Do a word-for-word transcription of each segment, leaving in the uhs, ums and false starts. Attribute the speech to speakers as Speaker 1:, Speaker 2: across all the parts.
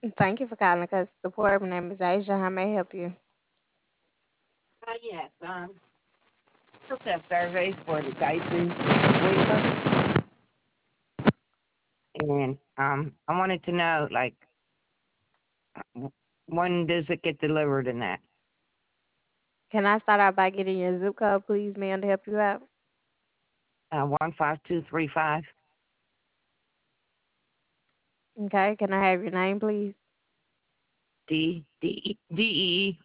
Speaker 1: Thank you for calling us support. My name is Asia. How may I help you?
Speaker 2: Uh, yes, um, took that survey for the Dyson Sprinklr, and um, I wanted to know, like, w- when does it get delivered and that?
Speaker 1: Can I start out by getting your zip code, please, ma'am, to help you out?
Speaker 2: Uh, one five two three five.
Speaker 1: Okay. Can I have your name, please?
Speaker 2: D D E D E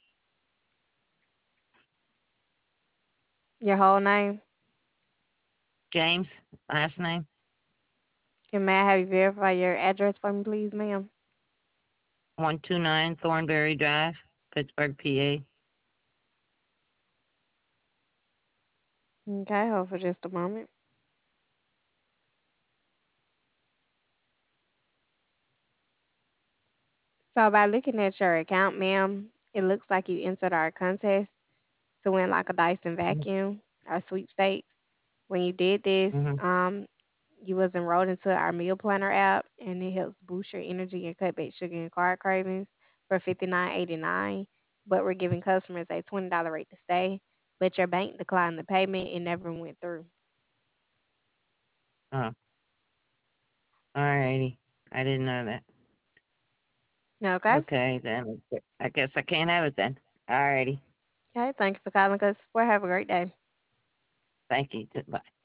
Speaker 1: Your whole name?
Speaker 2: James last name.
Speaker 1: Can may I have you verify your address for me, please, ma'am?
Speaker 2: One two nine Thornberry Drive, Pittsburgh, P A.
Speaker 1: Okay. Hold for just a moment. So by looking at your account, ma'am, it looks like you entered our contest to win like a Dyson vacuum or sweepstakes. When you did this,
Speaker 2: Mm-hmm.
Speaker 1: um, you was enrolled into our meal planner app, and it helps boost your energy and cut back sugar and carb cravings for fifty nine eighty nine. But we're giving customers a twenty dollar rate to stay. But your bank declined the payment; it never went through.
Speaker 2: Oh, alrighty. I didn't know that.
Speaker 1: Okay.
Speaker 2: Okay, then I guess I can't have it then. Alrighty.
Speaker 1: Okay. Thank you for calling us. Well, have a great day.
Speaker 2: Thank you. Goodbye.